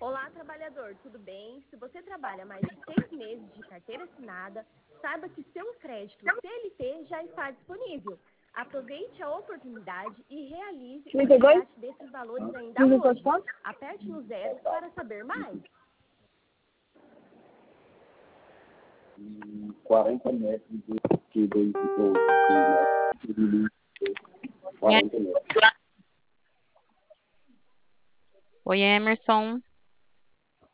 Olá, trabalhador, tudo bem? Se você trabalha mais de 6 meses de carteira assinada, saiba que seu crédito CLT já está disponível. Aproveite a oportunidade e realize o resgate desses valores ainda hoje. Aperte no 0 para saber mais. 40 metros de 40 metros. Oi, Emerson.